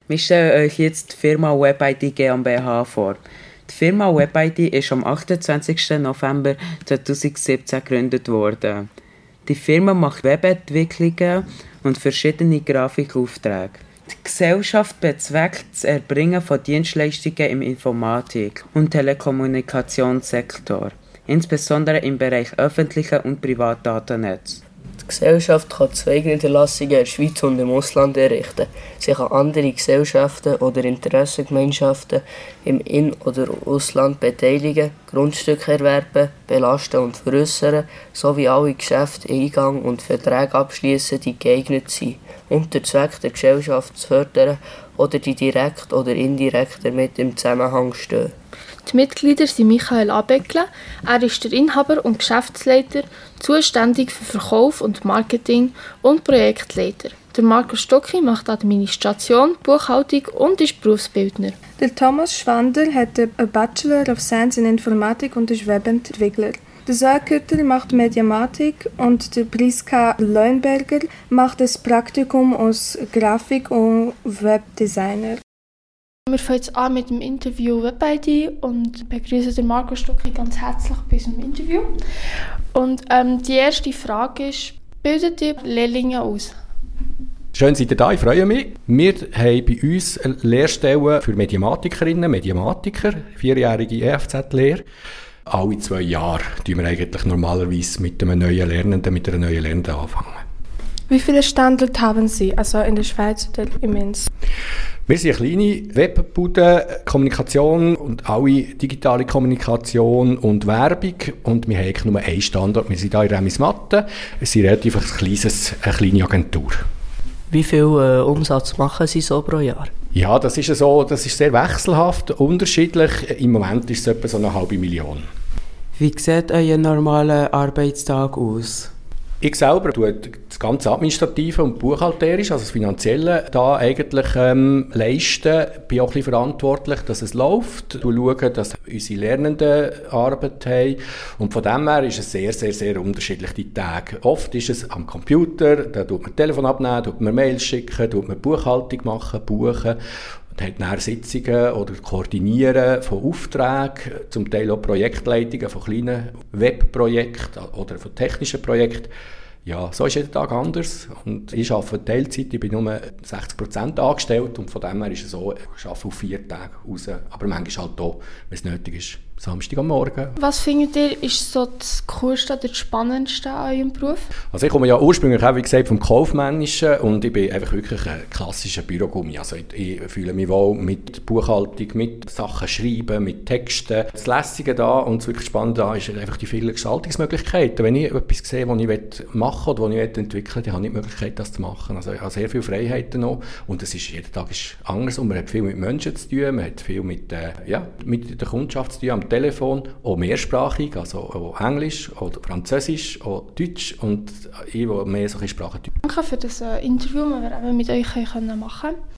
Wir stellen euch jetzt die Firma WebID GmbH vor. Die Firma WebID ist am 28. November 2017 gegründet worden. Die Firma macht Webentwicklungen und verschiedene Grafikaufträge. Die Gesellschaft bezweckt das Erbringen von Dienstleistungen im Informatik- und Telekommunikationssektor, insbesondere im Bereich öffentliche und Privatdatennetz. Die Gesellschaft kann Zweigniederlassungen in der Schweiz und im Ausland errichten. Sie kann andere Gesellschaften oder Interessengemeinschaften im In- oder Ausland beteiligen, Grundstücke erwerben, belasten und veräußern, sowie alle Geschäfte, Eingang und Verträge abschließen, die geeignet sind, und den Zweck der Gesellschaft zu fördern oder die direkt oder indirekt damit im Zusammenhang stehen. Die Mitglieder sind Michael Abeckle, er ist der Inhaber und Geschäftsleiter, zuständig für Verkauf und Marketing und Projektleiter. Der Markus Stocki macht Administration, Buchhaltung und ist Berufsbildner. Der Thomas Schwander hat einen Bachelor of Science in Informatik und ist Webentwickler. Der Zoe Kütter macht Mediamatik und der Priska Leuenberger macht das Praktikum als Grafik- und Webdesigner. Wir fangen jetzt an mit dem Interview WebID und begrüßen den Markus Stocki ganz herzlich bei unserem Interview. Und die erste Frage ist, bildet ihr Lehrlinge aus? Schön seid ihr da, ich freue mich. Wir haben bei uns Lehrstellen für Mediamatikerinnen, Mediamatiker, 4-jährige EFZ-Lehre. Alle 2 Jahre tun wir eigentlich normalerweise mit einem neuen Lernenden, mit einer neuen Lernenden anfangen. Wie viele Standorte haben Sie, also in der Schweiz oder im Ins? Wir sind eine kleine Webbude, Kommunikation und alle digitale Kommunikation und Werbung. Und wir haben eigentlich nur einen Standort. Wir sind hier in Remismatten. Es ist relativ eine kleine Agentur. Wie viel Umsatz machen Sie so pro Jahr? Ja, das ist sehr wechselhaft, unterschiedlich. Im Moment ist es etwa so 500.000. Wie sieht euer normaler Arbeitstag aus? Ich selber tue das ganze Administrative und Buchhalterische, also das Finanzielle, da eigentlich leisten. Bin auch ein bisschen verantwortlich, dass es läuft. Ich schaue, dass unsere Lernenden Arbeit haben. Und von dem her ist es sehr, sehr, sehr unterschiedlich, die Tage. Oft ist es am Computer, da tut man Telefon abnehmen, tut man Mails schicken, tut man Buchhaltung machen, buchen. Und hat dann Sitzungen oder Koordinieren von Aufträgen, zum Teil auch Projektleitungen von kleinen Webprojekten oder von technischen Projekten. Ja, so ist jeder Tag anders. Und ich arbeite Teilzeit, ich bin nur 60% angestellt und von dem her ist es so, ich arbeite auf 4 Tage raus. Aber manchmal halt auch, wenn es nötig ist, Samstag am Morgen. Was findet ihr, ist so das Coolste oder das Spannendste an eurem Beruf? Also ich komme ja ursprünglich auch, wie gesagt, vom Kaufmännischen und ich bin einfach wirklich ein klassischer Bürogummi. Also ich fühle mich wohl mit Buchhaltung, mit Sachen schreiben, mit Texten. Das Lässige da und das wirklich Spannende da ist einfach die vielen Gestaltungsmöglichkeiten. Wenn ich etwas sehe, was ich machen oder was ich entwickeln will, dann habe ich die Möglichkeit, das zu machen. Also ich habe sehr viele Freiheiten noch und jeder Tag ist anders und man hat viel mit Menschen zu tun, man hat viel mit der Kundschaft zu tun, am Telefon, auch mehrsprachig, also auch Englisch oder Französisch, auch Deutsch und ich, wo mehr solche Sprachen tun. Danke für das Interview, das wir mit euch machen können.